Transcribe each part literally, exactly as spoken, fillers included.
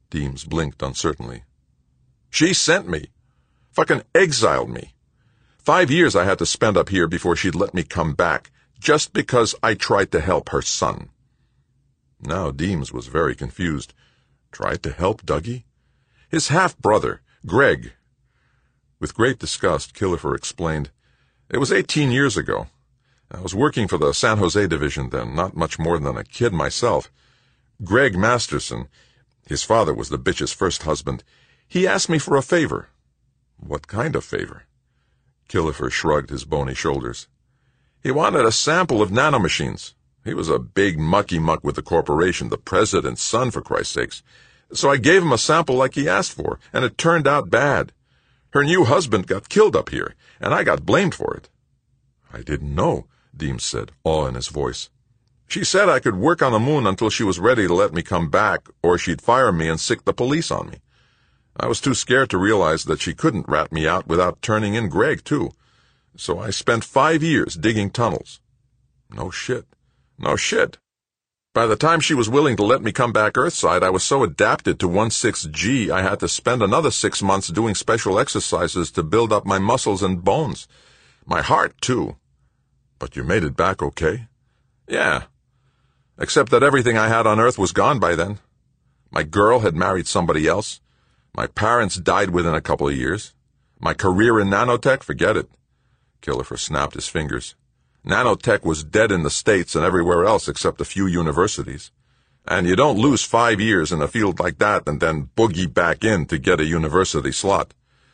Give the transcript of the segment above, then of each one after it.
Deems blinked uncertainly. She sent me. Fucking exiled me. Five years I had to spend up here before she'd let me come back, just because I tried to help her son. Now Deems was very confused. Tried to help Dougie? His half-brother, Greg. With great disgust, Killefer explained, It was eighteen years ago. I was working for the San Jose division then, not much more than a kid myself. Greg Masterson, his father was the bitch's first husband, he asked me for a favor. What kind of favor? Killefer shrugged his bony shoulders. He wanted a sample of nanomachines. He was a big mucky-muck with the corporation, the president's son, for Christ's sakes. So I gave him a sample like he asked for, and it turned out bad. Her new husband got killed up here, and I got blamed for it. I didn't know, Deems said, awe in his voice. She said I could work on the moon until she was ready to let me come back, or she'd fire me and sick the police on me. I was too scared to realize that she couldn't rat me out without turning in Greg, too. So I spent five years digging tunnels. No shit. No shit. By the time she was willing to let me come back Earthside, I was so adapted to sixteen G I had to spend another six months doing special exercises to build up my muscles and bones. My heart, too. But you made it back okay? Yeah. Except that everything I had on Earth was gone by then. My girl had married somebody else. My parents died within a couple of years. My career in nanotech, forget it. Killefer snapped his fingers. Nanotech was dead in the States and everywhere else except a few universities. And you don't lose five years in a field like that and then boogie back in to get a university slot.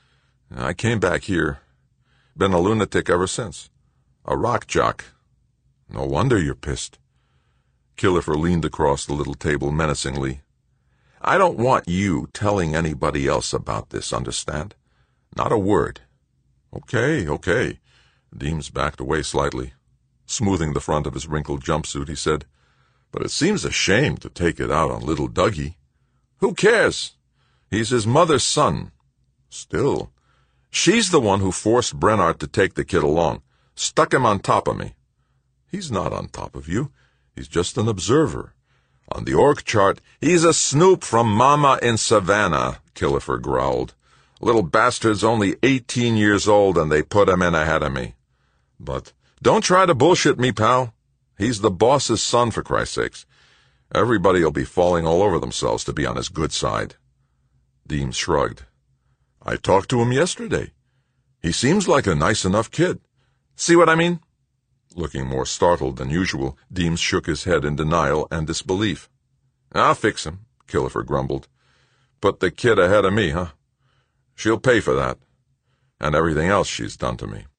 I came back here. Been a lunatic ever since. A rock jock. No wonder you're pissed. Killefer leaned across the little table menacingly. I don't want you telling anybody else about this, understand? Not a word. Okay, okay. Deems backed away slightly. Smoothing the front of his wrinkled jumpsuit, he said, But it seems a shame to take it out on little Dougie. Who cares? He's his mother's son. Still, she's the one who forced Brennart to take the kid along, stuck him on top of me. He's not on top of you. He's just an observer. On the org chart, he's a snoop from Mama in Savannah, Killefer growled. Little bastard's only eighteen years old and they put him in ahead of me. But don't try to bullshit me, pal. He's the boss's son, for Christ's sakes. Everybody'll be falling all over themselves to be on his good side. Deems shrugged. I talked to him yesterday. He seems like a nice enough kid. See what I mean? Looking more startled than usual, Deems shook his head in denial and disbelief. I'll fix him, Killefer grumbled. Put the kid ahead of me, huh? She'll pay for that. And everything else she's done to me.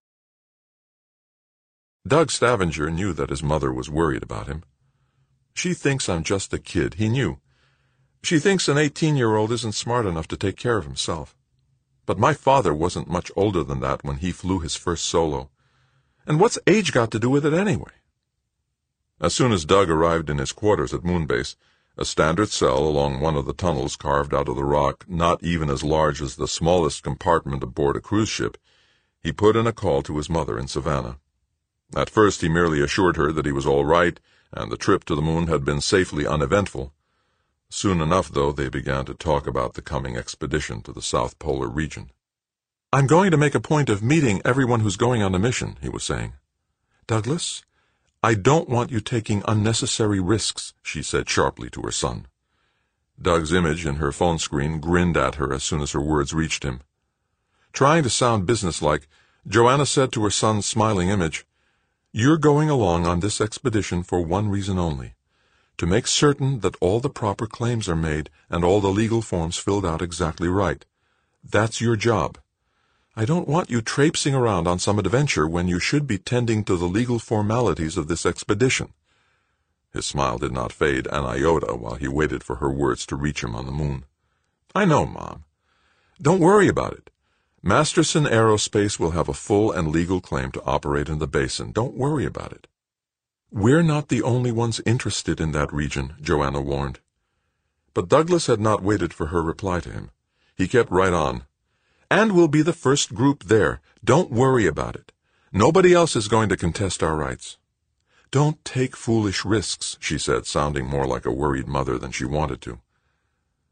Doug Stavanger knew that his mother was worried about him. She thinks I'm just a kid, he knew. She thinks an eighteen-year-old isn't smart enough to take care of himself. But my father wasn't much older than that when he flew his first solo. And what's age got to do with it anyway? As soon as Doug arrived in his quarters at Moonbase, a standard cell along one of the tunnels carved out of the rock, not even as large as the smallest compartment aboard a cruise ship, he put in a call to his mother in Savannah. At first he merely assured her that he was all right, and the trip to the moon had been safely uneventful. Soon enough, though, they began to talk about the coming expedition to the South Polar region. I'm going to make a point of meeting everyone who's going on the mission, he was saying. Douglas, I don't want you taking unnecessary risks, she said sharply to her son. Doug's image in her phone screen grinned at her as soon as her words reached him. Trying to sound businesslike, Joanna said to her son's smiling image, You're going along on this expedition for one reason only, to make certain that all the proper claims are made and all the legal forms filled out exactly right. That's your job. I don't want you traipsing around on some adventure when you should be tending to the legal formalities of this expedition. His smile did not fade an iota while he waited for her words to reach him on the moon. I know, Mom. Don't worry about it. Masterson Aerospace will have a full and legal claim to operate in the basin. Don't worry about it. We're not the only ones interested in that region, Joanna warned. But Douglas had not waited for her reply to him. He kept right on. And we'll be the first group there. Don't worry about it. Nobody else is going to contest our rights. Don't take foolish risks, she said, sounding more like a worried mother than she wanted to.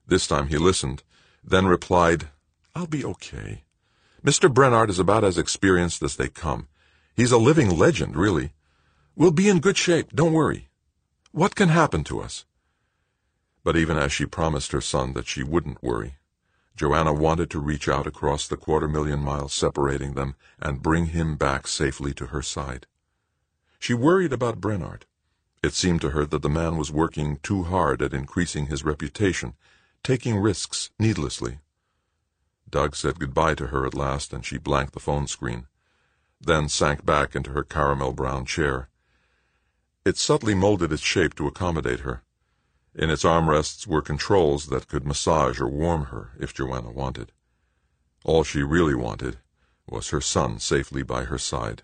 This time he listened, then replied, "I'll be okay. Mister Brennard is about as experienced as they come. He's a living legend, really. We'll be in good shape, don't worry. What can happen to us?" But even as she promised her son that she wouldn't worry, Joanna wanted to reach out across the quarter million miles separating them and bring him back safely to her side. She worried about Brennard. It seemed to her that the man was working too hard at increasing his reputation, taking risks needlessly. Doug said goodbye to her at last, and she blanked the phone screen, then sank back into her caramel-brown chair. It subtly molded its shape to accommodate her. In its armrests were controls that could massage or warm her if Joanna wanted. All she really wanted was her son safely by her side.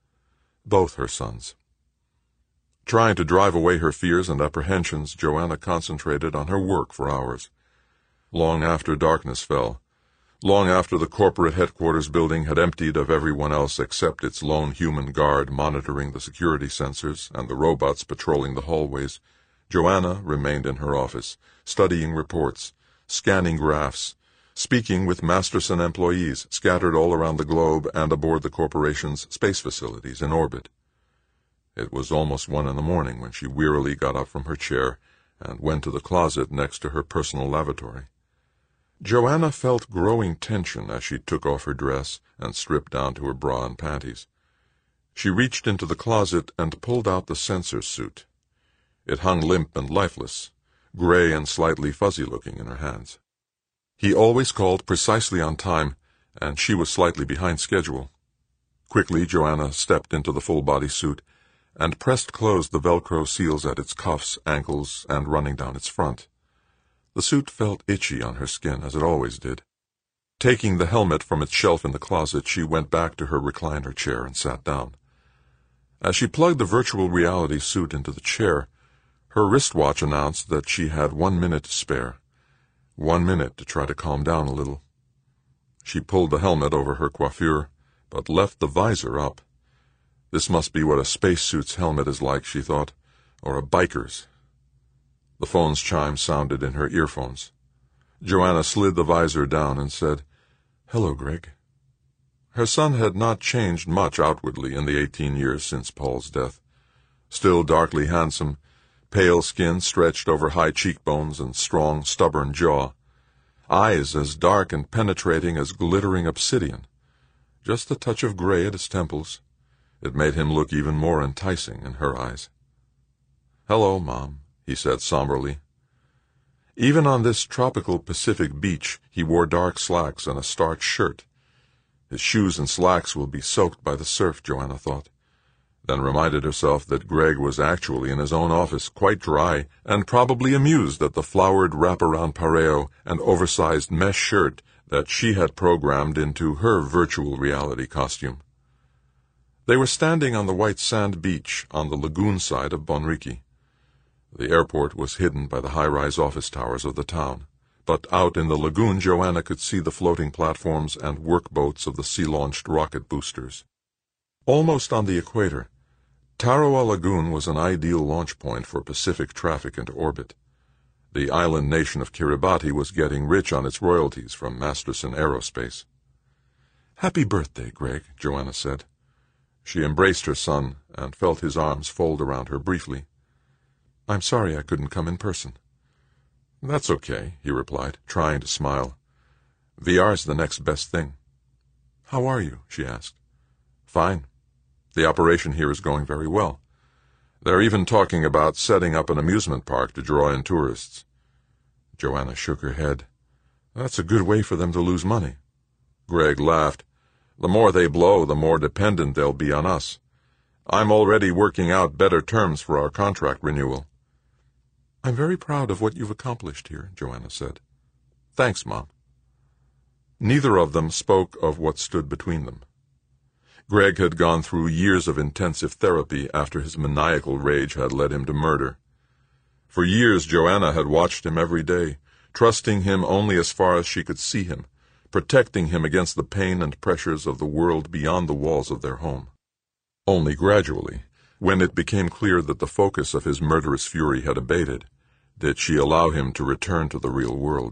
Both her sons. Trying to drive away her fears and apprehensions, Joanna concentrated on her work for hours. Long after darkness fell, long after the corporate headquarters building had emptied of everyone else except its lone human guard monitoring the security sensors and the robots patrolling the hallways, Joanna remained in her office, studying reports, scanning graphs, speaking with Masterson employees scattered all around the globe and aboard the corporation's space facilities in orbit. It was almost one in the morning when she wearily got up from her chair and went to the closet next to her personal lavatory. Joanna felt growing tension as she took off her dress and stripped down to her bra and panties. She reached into the closet and pulled out the sensor suit. It hung limp and lifeless, gray and slightly fuzzy-looking in her hands. He always called precisely on time, and she was slightly behind schedule. Quickly, Joanna stepped into the full-body suit and pressed closed the Velcro seals at its cuffs, ankles, and running down its front. The suit felt itchy on her skin, as it always did. Taking the helmet from its shelf in the closet, she went back to her recliner chair and sat down. As she plugged the virtual reality suit into the chair, her wristwatch announced that she had one minute to spare. One minute to try to calm down a little. She pulled the helmet over her coiffure, but left the visor up. This must be what a spacesuit's helmet is like, she thought, or a biker's. The phone's chime sounded in her earphones. Joanna slid the visor down and said, "Hello, Greg." Her son had not changed much outwardly in the eighteen years since Paul's death. Still darkly handsome, pale skin stretched over high cheekbones and strong, stubborn jaw. Eyes as dark and penetrating as glittering obsidian. Just a touch of gray at his temples. It made him look even more enticing in her eyes. "Hello, Mom," he said somberly. Even on this tropical Pacific beach, he wore dark slacks and a starched shirt. His shoes and slacks will be soaked by the surf, Joanna thought, then reminded herself that Greg was actually in his own office, quite dry, and probably amused at the flowered wraparound pareo and oversized mesh shirt that she had programmed into her virtual reality costume. They were standing on the white sand beach on the lagoon side of Bonriqui. The airport was hidden by the high-rise office towers of the town, but out in the lagoon Joanna could see the floating platforms and workboats of the sea-launched rocket boosters. Almost on the equator, Tarawa Lagoon was an ideal launch point for Pacific traffic into orbit. The island nation of Kiribati was getting rich on its royalties from Masterson Aerospace. "Happy birthday, Greg," Joanna said. She embraced her son and felt his arms fold around her briefly. "I'm sorry I couldn't come in person." "That's okay," he replied, trying to smile. "V R's the next best thing." "How are you?" she asked. "Fine. The operation here is going very well. They're even talking about setting up an amusement park to draw in tourists." Joanna shook her head. "That's a good way for them to lose money." Greg laughed. "The more they blow, the more dependent they'll be on us. I'm already working out better terms for our contract renewal." "I'm very proud of what you've accomplished here," Joanna said. "Thanks, Mom." Neither of them spoke of what stood between them. Greg had gone through years of intensive therapy after his maniacal rage had led him to murder. For years Joanna had watched him every day, trusting him only as far as she could see him, protecting him against the pain and pressures of the world beyond the walls of their home. Only gradually, when it became clear that the focus of his murderous fury had abated, did she allow him to return to the real world.